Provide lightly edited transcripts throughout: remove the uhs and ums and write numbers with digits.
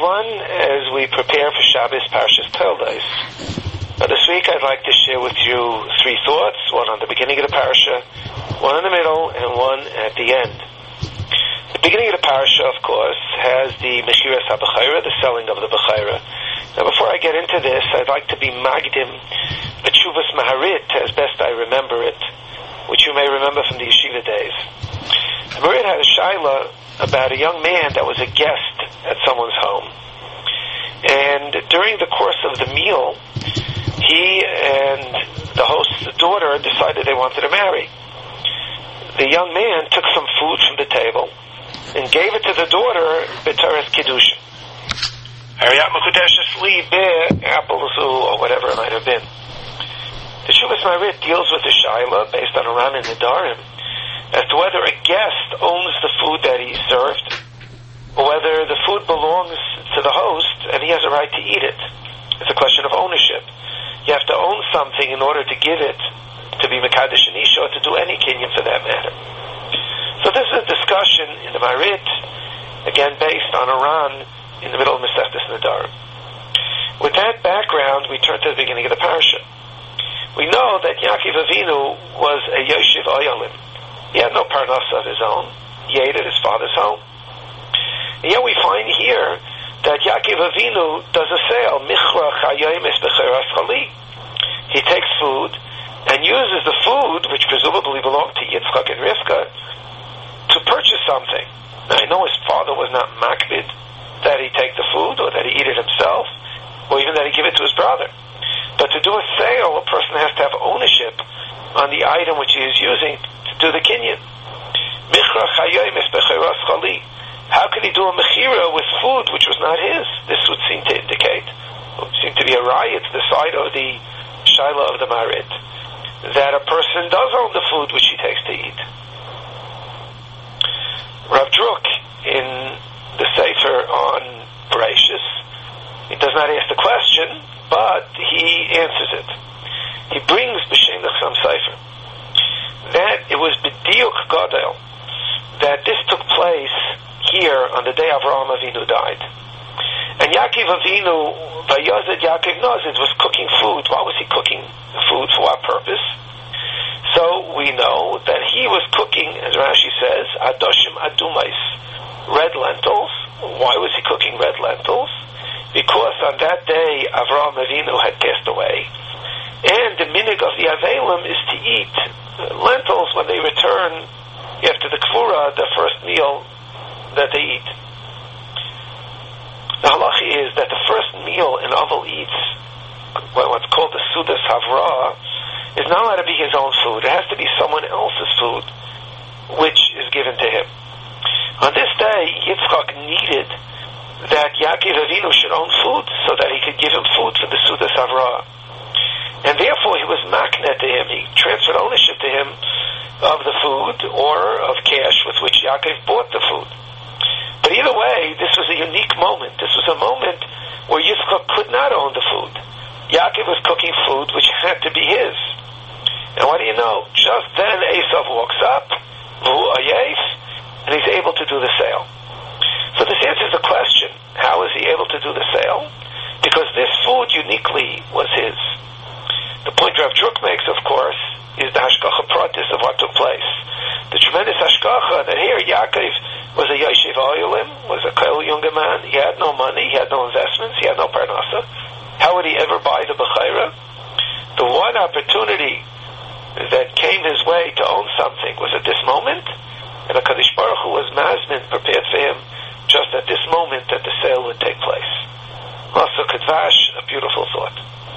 everyone, as we prepare for Shabbos Parshas Toldos. This week I'd like to share with you three thoughts, one on the beginning of the Parsha, one in the middle, and one at the end. The beginning of the Parsha, of course, has the Mechiras HaBechira, the selling of the Bechira. Now before I get into this, I'd like to be Magdim, the Tshuvas Maharit, as best I remember it, which you may remember from the yeshiva days. The Maharit had a shaila about a young man that was a guest at someone's home. And during the course of the meal, he and the host's daughter decided they wanted to marry. The young man took some food from the table and gave it to the daughter, B'Teres Kiddushin. Hariyat Mekudeshes Li apples or whatever it might have been. The Tshuvas Maharit deals with the shaila based on Aran and Nedarim as to whether a guest owns the food that he served, or whether the food belongs to the host and he has a right to eat it. It's a question of ownership. You have to own something in order to give it to be Mekadesh and Isha, or to do any kinyan for that matter. So this is a discussion in the Maharit, again based on Aran in the middle of Masechtas Nedarim. With that background, we turn to the beginning of the parasha. We know that Yaakov Avinu was a Yoshev Oyalim. He had no parnasa of his own. He ate at his father's home. And yet we find here that Yaakov Avinu does a sale. He takes food and uses the food, which presumably belonged to Yitzchak and Rivka, to purchase something. Now I know his father was not makbid that he take the food, or that he eat it himself, or even that he give it to his brother. But to do a sale, a person has to have ownership on the item which he is using to do the kinyan. How could he do a mechira with food which was not his? This would seem to indicate, would seem to be a riot to the side of the shaila of the Maharit, that a person does own the food which he takes to eat. Rav Druk, in the Sefer on Bereshis, he does not ask the question, but he answers it. He brings B'Shem Nechsam Sefer that it was B'diuk Gadol, that this took place here on the day Avraham Avinu died. And Yaakov Avinu, Vayazed Yaakov Nazid, was cooking food. Why was he cooking food? For what purpose? So we know that he was cooking, as Rashi says, Adoshim Adumais, red lentils. Why was he cooking red lentils? Because on that day Avraham Avinu had passed away. And the minig of the Avelim is to eat lentils when they return after the Kfura, the first meal that they eat. The halacha is that the first meal an Avel eats, what's called the Sudas Havra, is not allowed to be his own food. It has to be someone else's food, which is given to him. On this day, Yitzchak needed that Yaakov Avinu should own food so that he could give him food for the Sudas Havra. And therefore he was maknet to him. He transferred ownership to him of the food or of cash with which Yaakov bought the food. But either way, this was a unique moment. This was a moment where Yitzchak could not own the food. Yaakov was cooking food which had to be his. And what do you know? Just then Esav walks up, and he's able to do the sale. So this answers the question, how is he able to do the sale? Because this food uniquely was his. The point Rav Druk makes, of course, is the hashgacha pratis of what took place. The tremendous hashgacha that here Yaakov was a Yoshev Oyalim, was a Kol younger man. He had no money, he had no investments, he had no parnasa. How would he ever buy the Bechira? The one opportunity that came his way to own something was at this moment, and HaKadosh Baruch Hu was mazmin, prepared for him just at this moment that the sale would take place. Also Kedvash, a beautiful thought.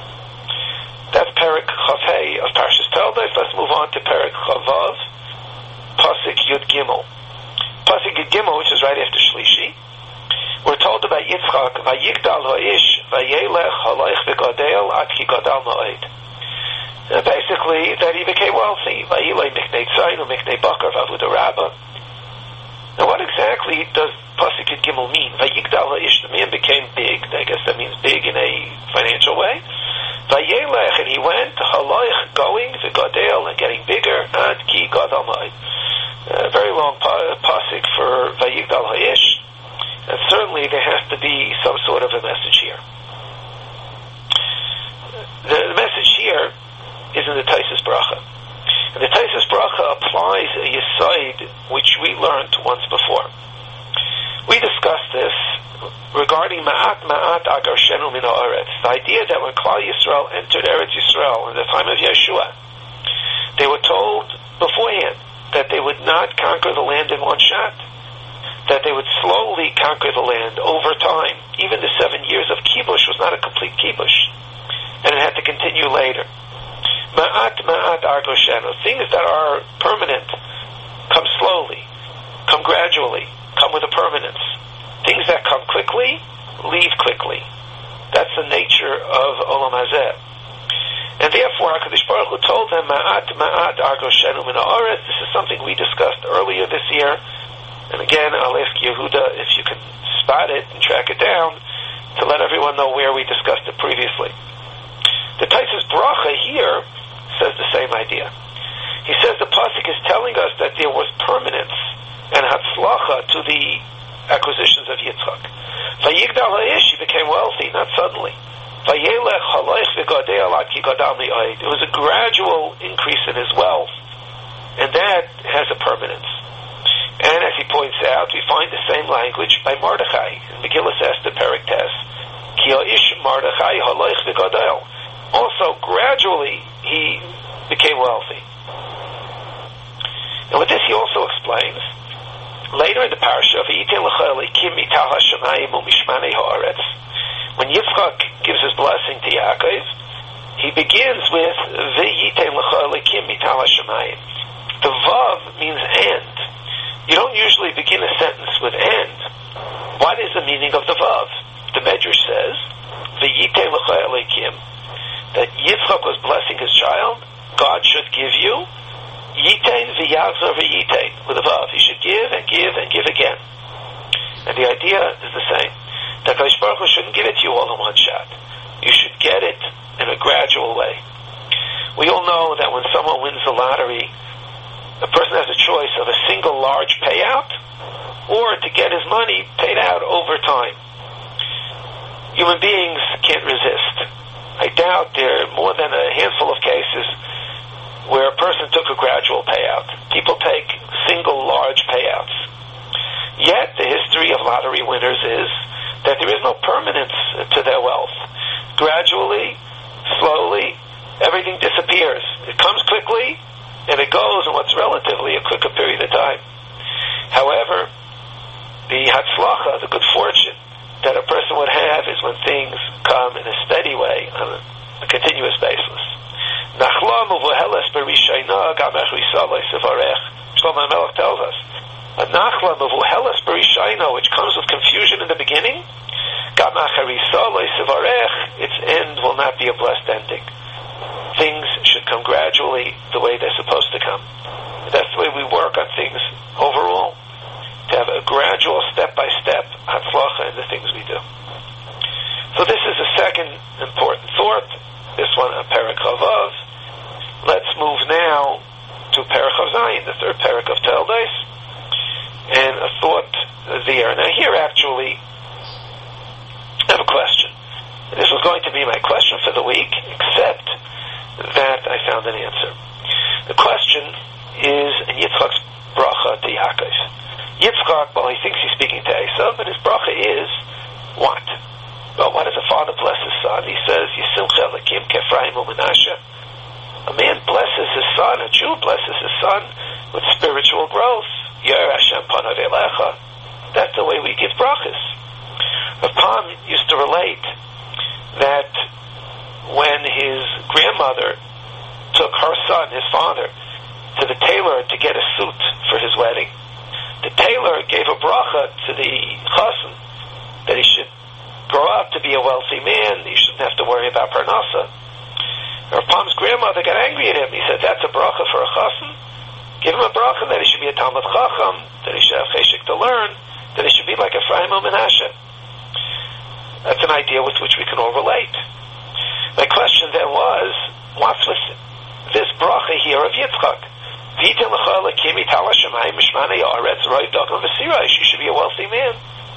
That's Perek Chavhei of Parshas Toldos. Let's move on to Perek Chavav, Pasuk Yud Gimel. Pasuk Yud Gimel, which is right after Shlishi, we're told about Yitzchak, Vayigdal Ha'ish, Vayelech Haloich V'Gadel Ad Ki Gadal Ma'od. Basically, that he became wealthy. Vayilei Miknei Tzayin U'Miknei Bakar V'Avuda Rabbah. Now, what exactly does Pasuk Yud Gimel mean? Vayigdal Ha'ish, the man became big. I guess that means big in a financial way. Vayelech, and he went, Haloich, going, V'Gadel, and getting bigger, Ad Ki Gadal Ma'od. A very long pasuk for Vayigdal Ha'ish. And certainly there has to be some sort of a message here. The message here is in the Taisus Bracha. And the Taisus Bracha applies a Yesod which we learned once before. We discussed this regarding Ma'at Agarshenu Min Ha'aretz. The idea that when Klal Yisrael entered Eretz Yisrael in the time of Yeshua, they were told beforehand that they would not conquer the land in one shot, that they would slowly conquer the land over time. Even the 7 years of kibush was not a complete kibush, and it had to continue later. Ma'at Agarshenu. Things that are permanent come slowly, come gradually, come with a permanence. Things that come quickly, leave quickly. That's the nature of Olam Hazeh. And therefore, HaKadosh Baruch Hu told them, Ma'at Agarshenu Min Ha'aretz. This is something we discussed earlier this year. And again, I'll ask Yehuda if you can spot it and track it down to let everyone know where we discussed it previously. The Taisus Bracha here says the same idea. He says the pasuk is telling us that there was permanence and hatzlacha to the acquisitions of Yitzchak. Vayigdal ha'ish, he became wealthy, not suddenly. Vayelech haloich v'godei ad ki gadal mi'od. It was a gradual increase in his wealth, and that has a permanence. And as he points out, we find the same language by Mordechai in Megillas Esther Perek Tes. Ki ha'ish Mordechai haloich v'godei. Also, gradually, he became wealthy. And with this, he also explains, later in the parasha, when Yitzchak gives his blessing to Yaakov, he begins with the vav means and. You don't usually begin a sentence with and. What is the meaning of the vav? The Medrash says, that Yitzchak was blessing his child. God should give you Yitain v'yachzor v'yitain with a vav. He should give and give and give again. And the idea is the same. That HaKadosh Baruch Hu shouldn't give it to you all in one shot. You should get it in a gradual way. We all know that when someone wins the lottery, a person has a choice of a single large payout or to get his money paid out over time. Human beings can't resist. I doubt there are more than a handful of cases where a person took a gradual payout. People take single large payouts. Yet the history of lottery winners is that there is no permanence to their wealth. Gradually, slowly, everything disappears. It comes quickly, and it goes in what's relatively a quicker period of time. However, the hatzlacha, the good fortune that a person would have is when things come in a steady way, on a continuous basis. Shlomo HaMelech tells us, a nachla mevuhelas b'rishayna, which comes with confusion in the beginning, its end will not be a blessed ending. Things should come gradually the way they're supposed to come. That's the way we work on things overall, to have a gradual step-by-step hatzlacha in the things we do. So this is the second important thought, this one on Perek Chavav. Let's move now to Perek Chav Zayin, the third Perek of Taldos, and a thought there. Now here actually, I have a question. This was going to be my question for the week, except that I found an answer. The question is in Yitzchak's bracha to Yaakov. Yitzchak, well, he thinks he's speaking to Esav, but his bracha is what? Well, why does a father bless his son? He says, Yisimcha Lakim Kefraim U'Menashe. A man blesses his son, a Jew blesses his son with spiritual growth. Yer Hashem Panav Elecha. That's the way we give brachas. Rav Pam used to relate that when his grandmother took her son, his father, to the tailor to get a suit for his wedding, the tailor gave a bracha to the chassan that he should grow up to be a wealthy man, he shouldn't have to worry about parnasa. Rav Pam's grandmother got angry at him. He said, that's a bracha for a chassan? Give him a bracha that he should be a Talmud Chacham, that he should have cheshik to learn, that he should be like Ephraim U'Menashe. That's an idea with which we can all relate. My question then was, what's with this bracha here of Yitzchak? You should be a wealthy man.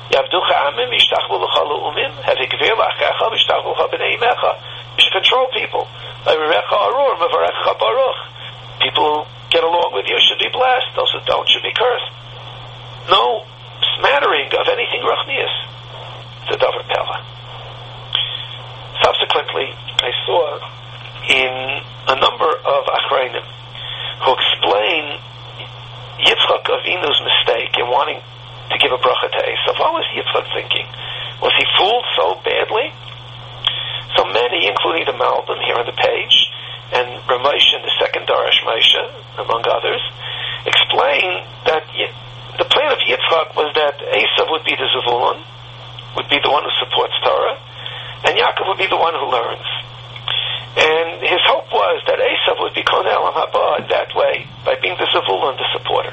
Yavducha amim yishtachvu l'cha l'umim havigvir l'achrecha v'yishtachvu l'cha b'nei imecha. You should control people. Avirecha arur mevarecha baruch. People who get along with you should be blessed. Those who don't should be cursed. No smattering of anything ruchnius. It's a davar pella. Subsequently, I saw in a number of achreinim who explain Yitzchak Avinu's mistake in wanting to give a bracha to Esav. What was Yitzchak thinking? Was he fooled so badly? So many, including the Malbim here on the page, and Ramosha in the second Darash Moshe, among others, explain that the plan of Yitzchak was that Esav would be the Zevulun, would be the one who supports Torah, and Yaakov would be the one who learns. And his hope was that Esav would be Konei Olam Haba in that way, by being the Zevulun, the supporter.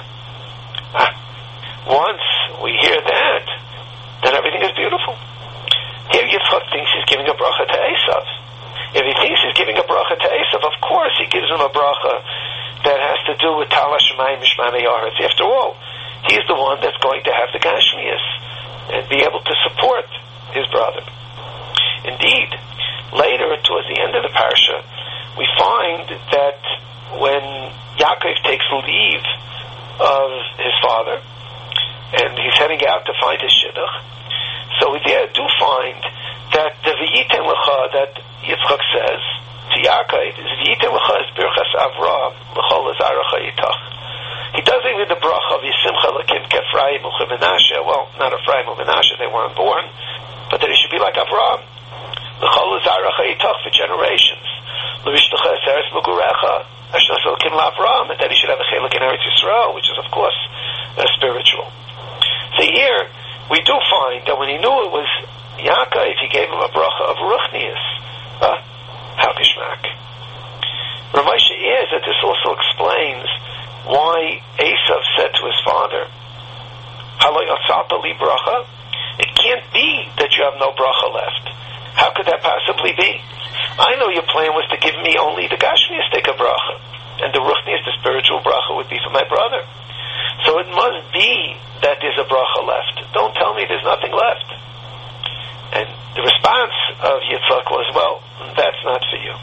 Once we hear that, then everything is beautiful. Here Yitzchak thinks he's giving a bracha to Esav. If he thinks he's giving a bracha to Esav, of course he gives him a bracha that has to do with Tal HaShemayim Mishmamei Haaretz. After all, he's the one that's going to have the Gashmias and be able to support his brother. Indeed, later, towards the end of the parsha, we find that when Yaakov takes leave of his father, and he's heading out to find his shidduch, so we do find that the V'yiten Lecha that Yitzchak says to Yaakov is V'yiten Lecha is Birchas Avraham L'chol Azarecha Yitach. He does even the bracha of Yisimcha L'kim K'Ephraim U'Menashe. Well, not Ephraim U'Menashe, they weren't born, but that he should be like Avraham. L'chol Azarecha Yitach for generations. L'Vishtacha Eseres M'Gurecha Asher L'kim L'Avraham, and that he should have a chelik in Eretz Yisrael, which is of course spiritual. So here we do find that when he knew it was Yaakov, he gave him a bracha of ruchnius. How gishmak. Ramosha is that this also explains why Esav said to his father, Halo yatzalta li bracha? It can't be that you have no bracha left. How could that possibly be? I know your plan was to give me only the gashmiistic bracha, and the ruchnius, the spiritual bracha, would be for my brother. So it must be that there's a bracha left. Don't tell me there's nothing left. And the response of Yitzchak was, well, that's not for you.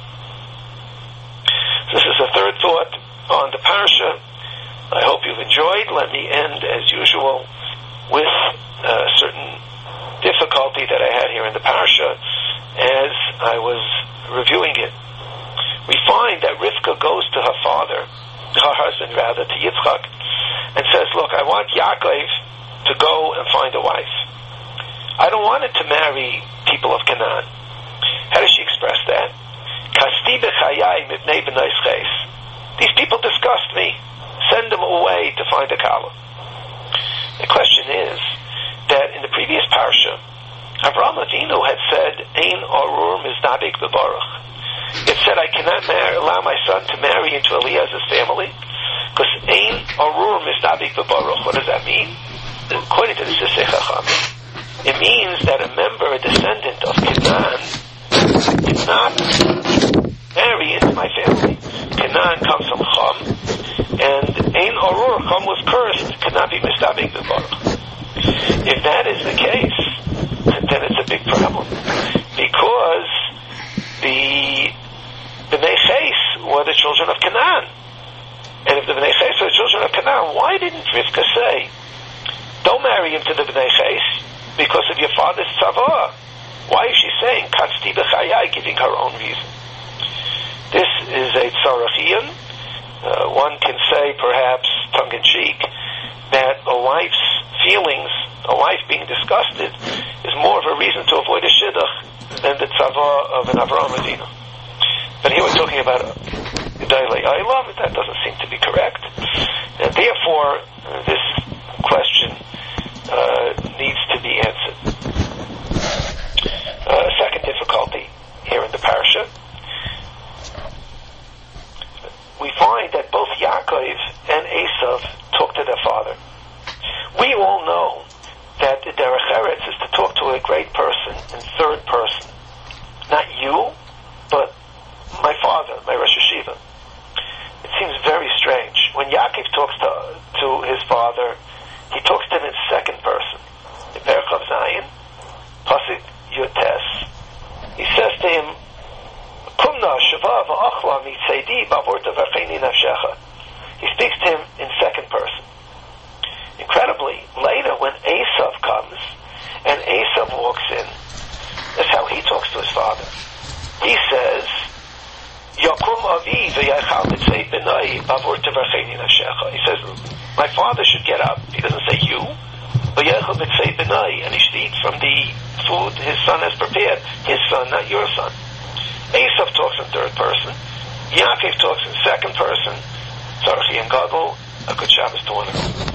This is the third thought on the parasha. I hope you've enjoyed. Let me end, as usual, with a certain difficulty that I had here in the parasha as I was reviewing it. We find that Rivka goes to her father, her husband rather, to Yitzchak, and says, look, I want Yaakov to go and find a wife. I don't want it to marry people of Canaan. How does she express that? Kasti b'chayai mipnei b'nai ches. These people disgust me. Send them away to find a kala. The question is that in the previous parsha, Avraham Avinu had said, Ein arur mizdabek b'baruch. It said, I cannot allow my son to marry into Eliezer's family, because Ein arur mizdabek b'baruch. What does that mean? According to the Sisei Chachamim, it means that a member, a descendant of Canaan, cannot marry into my family. Canaan comes from Cham, and Ein Arur, Cham was cursed, cannot be mistabing the Baruch. If that is the case, then it's a big problem. Because the Bnei Ches were the children of Canaan. And if the Bnei Ches were the children of Canaan, why didn't Rivka say, don't marry into the Bnei Ches because of your father's tzavah? Why is she saying Katzti b'chayai, giving her own reason? This is a tzarachian. One can say, perhaps tongue-in-cheek, that a wife's feelings, a wife being disgusted, is more of a reason to avoid a shidduch than the tzavah of an Avraham Avinu. But here we're talking about Gedolei Olam, but that doesn't seem to be correct. And therefore, this question needs to be answered. Second difficulty here in the parasha, we find that both Yaakov and Esav talk to their father. We all know that the derech eretz is to talk to a great person in third person. Not you, but my father, my Rosh Hashiva. It seems very strange. When Yaakov talks to his father, he talks to him in second person. In Berchav Zayin, Pasuk Yutes. He says to him, Kumna Shava v'achla mitzedi bavorta v'afeini nafshecha. He speaks to him in second person. Incredibly, later when Esav comes, and Esav walks in, that's how he talks to his father. He says, Yakum avi v'yachal mitzvei b'nai bavorta v'afeini nafshecha. He says, my father should get up. He doesn't say you. V'yachal mitzvei b'nai, and he should eat from the food his son has prepared. His son, not your son. Esav talks in third person. Yaakov talks in second person. Tzarchi and Gadol. A good Shabbos to one.